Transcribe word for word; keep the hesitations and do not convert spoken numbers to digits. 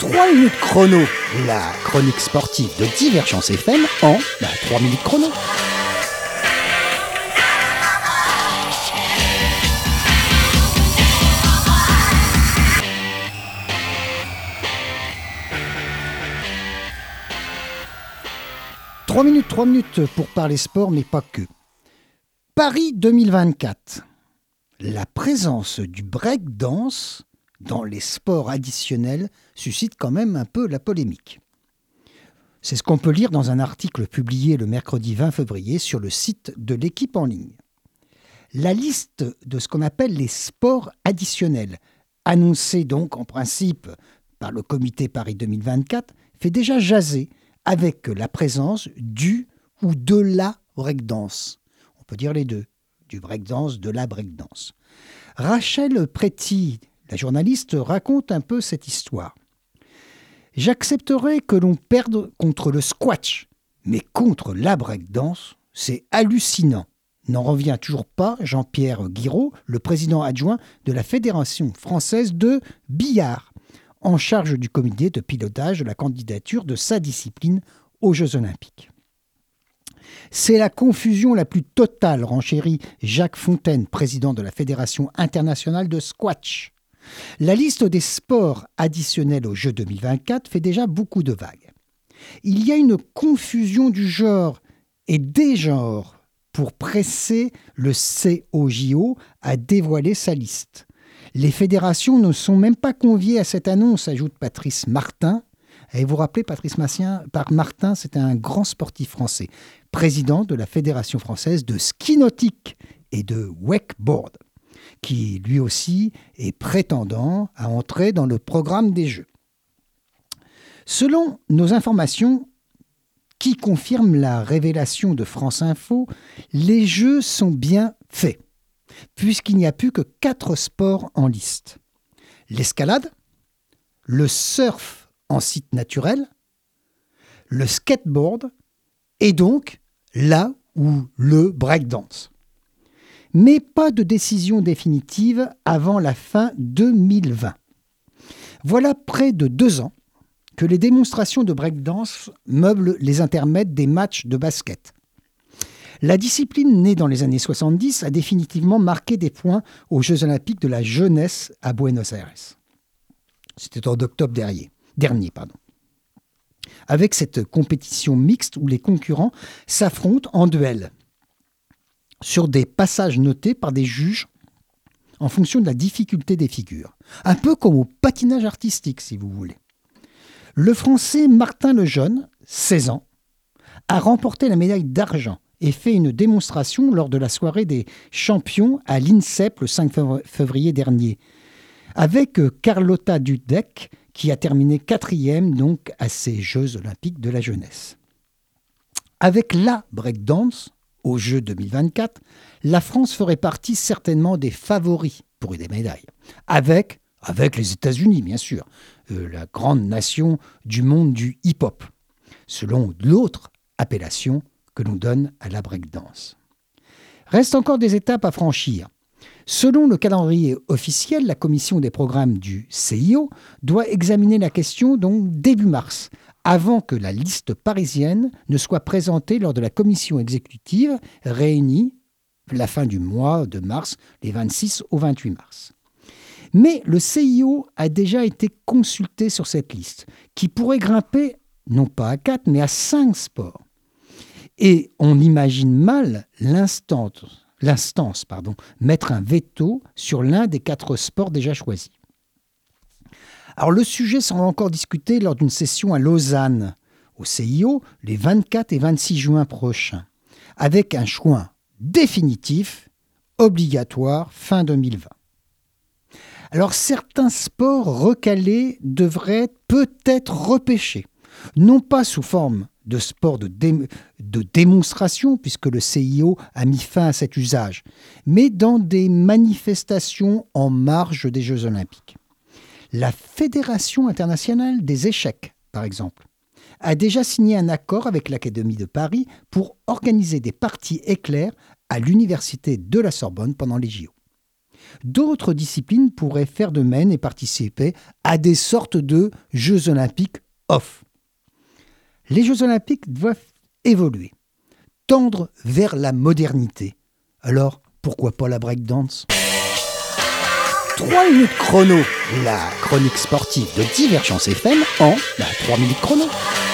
trois minutes chrono, la chronique sportive de Divergence F M en bah, trois minutes chrono. Trois minutes, trois minutes pour parler sport, mais pas que. Paris deux mille vingt-quatre. La présence du breakdance dans les sports additionnels suscite quand même un peu la polémique. C'est ce qu'on peut lire dans un article publié le mercredi vingt février sur le site de l'équipe en ligne. La liste de ce qu'on appelle les sports additionnels, annoncée donc en principe par le comité Paris deux mille vingt-quatre, fait déjà jaser avec la présence du ou de la breakdance. On peut dire les deux, du breakdance, de la breakdance. Rachel Préti, la journaliste, raconte un peu cette histoire. « J'accepterais que l'on perde contre le squash, mais contre la breakdance, c'est hallucinant. » N'en revient toujours pas Jean-Pierre Guiraud, le président adjoint de la Fédération française de billard, en charge du comité de pilotage de la candidature de sa discipline aux Jeux Olympiques. C'est la confusion la plus totale, renchérit Jacques Fontaine, président de la Fédération internationale de squash. La liste des sports additionnels aux Jeux deux mille vingt-quatre fait déjà beaucoup de vagues. Il y a une confusion du genre et des genres pour presser le C O J O à dévoiler sa liste. Les fédérations ne sont même pas conviées à cette annonce, ajoute Patrice Martin. Et vous vous rappelez, Patrice Martin, c'était un grand sportif français, président de la Fédération française de ski nautique et de wakeboard, qui lui aussi est prétendant à entrer dans le programme des Jeux. Selon nos informations, qui confirment la révélation de France Info, les Jeux sont bien faits, puisqu'il n'y a plus que quatre sports en liste. L'escalade, le surf en site naturel, le skateboard et donc là où le breakdance. Mais pas de décision définitive avant la fin deux mille vingt. Voilà près de deux ans que les démonstrations de breakdance meublent les intermèdes des matchs de basket. La discipline née dans les années soixante-dix a définitivement marqué des points aux Jeux Olympiques de la jeunesse à Buenos Aires. C'était en octobre dernier. dernier pardon. Avec cette compétition mixte où les concurrents s'affrontent en duel sur des passages notés par des juges en fonction de la difficulté des figures. Un peu comme au patinage artistique, si vous voulez. Le Français Martin Lejeune, seize ans, a remporté la médaille d'argent et fait une démonstration lors de la soirée des champions à l'INSEP le cinq février dernier, avec Carlotta Dudek, qui a terminé quatrième donc à ces Jeux Olympiques de la jeunesse. Avec la breakdance, aux Jeux deux mille vingt-quatre, la France ferait partie certainement des favoris pour des médailles, avec, avec les États-Unis bien sûr, euh, la grande nation du monde du hip-hop, selon l'autre appellation que l'on donne à la breakdance. Reste encore des étapes à franchir. Selon le calendrier officiel, la commission des programmes du C I O doit examiner la question donc début mars, avant que la liste parisienne ne soit présentée lors de la commission exécutive réunie la fin du mois de mars, les vingt-six au vingt-huit mars. Mais le C I O a déjà été consulté sur cette liste, qui pourrait grimper non pas à quatre, mais à cinq sports. Et on imagine mal l'instance, l'instance pardon, mettre un veto sur l'un des quatre sports déjà choisis. Alors le sujet sera encore discuté lors d'une session à Lausanne, au C I O, les vingt-quatre et vingt-six juin prochains, avec un choix définitif, obligatoire, fin deux mille vingt. Alors certains sports recalés devraient peut-être repêcher, non pas sous forme de sport de, dé- de démonstration, puisque le C I O a mis fin à cet usage, mais dans des manifestations en marge des Jeux Olympiques. La Fédération internationale des échecs, par exemple, a déjà signé un accord avec l'Académie de Paris pour organiser des parties éclairs à l'Université de la Sorbonne pendant les J O. D'autres disciplines pourraient faire de même et participer à des sortes de Jeux olympiques off. Les Jeux olympiques doivent évoluer, tendre vers la modernité. Alors, pourquoi pas la breakdance ? trois minutes chrono, la chronique sportive de Divergence F M en bah, trois minutes chrono.